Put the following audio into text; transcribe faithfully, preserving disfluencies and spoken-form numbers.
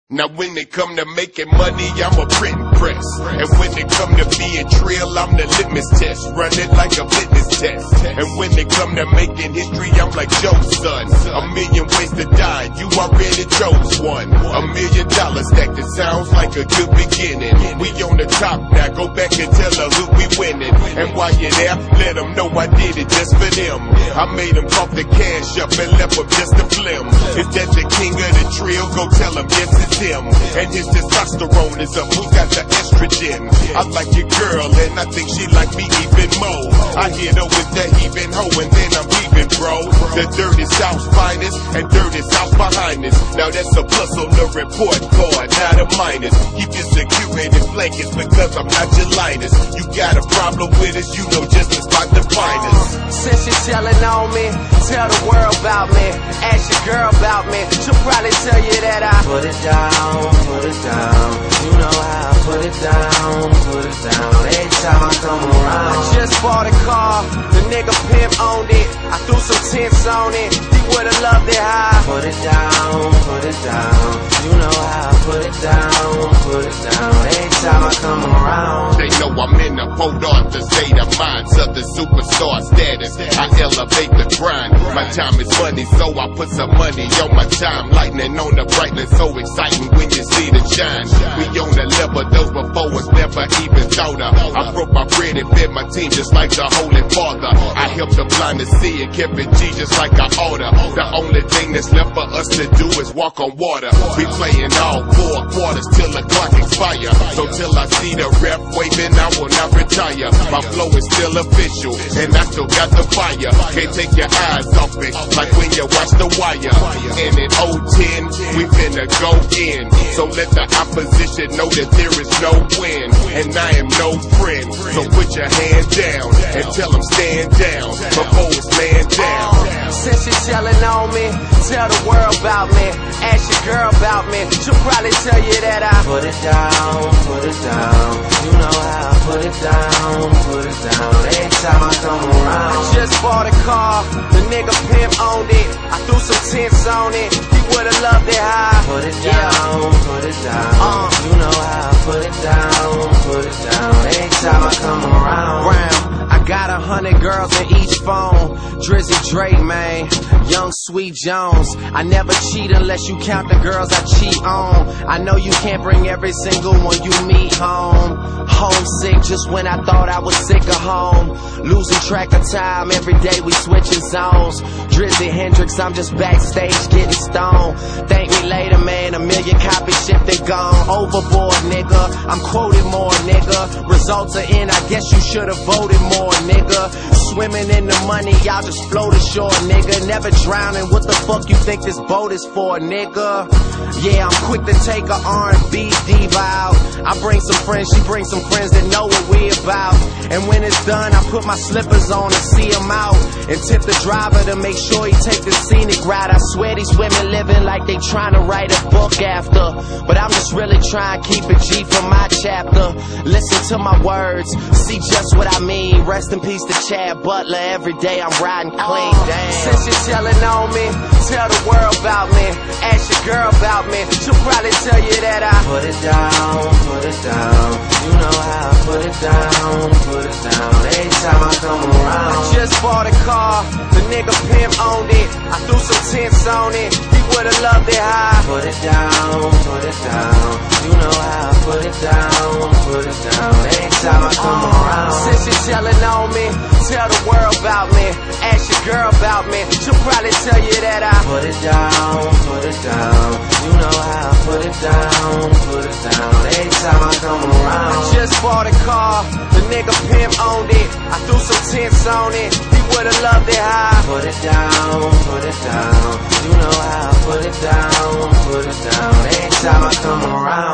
Now when they come to making money, I'm a printing press. And when they come to being trill, I'm the litmus test. Run it like a fitness test. And when they come to making history, I'm like Joe's son. A million ways to die, you already chose one. A million dollars stacked, it sounds like a good beginning. We on the top now, go back and tell her who we winning. And while you're there, let them know I did it just for them. I made them cough the cash up and left them just a flim. If that's the king of the trill, go tell him yes it's him. And his testosterone is up, who got the estrogen? I like your girl and I think she like me even more. I hit her with the heaving hoe and then I'm leaving, bro. The dirty South's finest and dirty South behind us. Now that's a plus on the report card, not a minus. Keep your security blankets because I'm not your lightest. You got a problem with us, you know just the spot to find us. Since you're telling on me, tell the world about me. Ask your girl about me, she'll probably tell you that I put it down, put it down. You know how I put it down, put it down. Every time I come around, I just bought a car, the nigga pimp owned it. I threw some tints on it, he would've loved it high. Put it down, put it down. You know how I put it down, put it down. Every time I come around, they know I'm in the Port Arthur state of mind, Southern superstar status. I elevate the grind. My time is money, so I put some money on my time. Lightning on the brightness, so exciting when you see the shine. We on the level, those before us never even thought of. I broke my bread and fed my team just like the Holy Father. I helped the blind to see and kept it G just like I order. The only thing that's left for us to do is walk on water. We playing all four quarters till the clock expire. So till I see the ref waving, I will not retire. My flow is still official, and I still got the fire. Can't take your eyes off it, like when you watch The Wire. And in oh ten, we finna go in. So let the opposition know that there is no win, and I am no friend. So put your hand down and tell them stand down before it's man down. Since you're telling on me, tell the world about me. Ask your girl about me, she'll probably tell you that I put it down, put it down. You know how I put it down, put it down. Every time I come around, I just bought a car, the nigga pimp owned it. I threw some tints on it, he would've loved it high. Put it down, put it down. Uh, you know how I put it down, put it down. Every time I come around, round. I got a hundred girls in each phone. Drizzy Drake, man, Young Sweet Jones. I never cheat unless you count the girls I cheat on. I know you can't bring every single one you meet home. Homesick just when I thought I was sick of home. Losing track of time, every day we switching zones. Drizzy Hendrix, I'm just backstage getting stoned. Thank me later, man, a million copies shipped and gone. Overboard, nigga, I'm quoted more, nigga. Results are in, I guess you should've voted more, nigga. Swimming in the money, y'all just float ashore, nigga. Never drowning, what the fuck you think this boat is for, nigga? Yeah, I'm quick to take a R and B diva out. I bring some friends, she brings some friends that know what we about. And when it's done, I put my slippers on and see him out. And tip the driver to make sure he take the scenic ride. I swear these women living like they trying to write a book after. But I'm just really trying to keep it G for my chapter. Listen to my words, see just what I mean. Rest in peace to Chad Butler, every day I'm riding clean, damn. Since you're telling on me, tell the world about me. Ask your girl about me, she'll probably tell you that I put it down, put it down. You know how I put it down, put it down. Every time I come around, I just bought a car, the nigga pimp owned it. I threw some tints on it, he would've loved it high. Put it down, put it down. You know how I put it down, put it down. Every time I come around, since you're telling on me, tell the world about me. Ask your girl about me, she'll probably tell you that I put it down, put it down. You know how I put it down, put it down. Every time I come around, I just bought a car, the nigga pimp owned it. I threw some tints on it, he would've loved it high. Put it down, put it down. You know how I put it down, put it down. Every time I come around.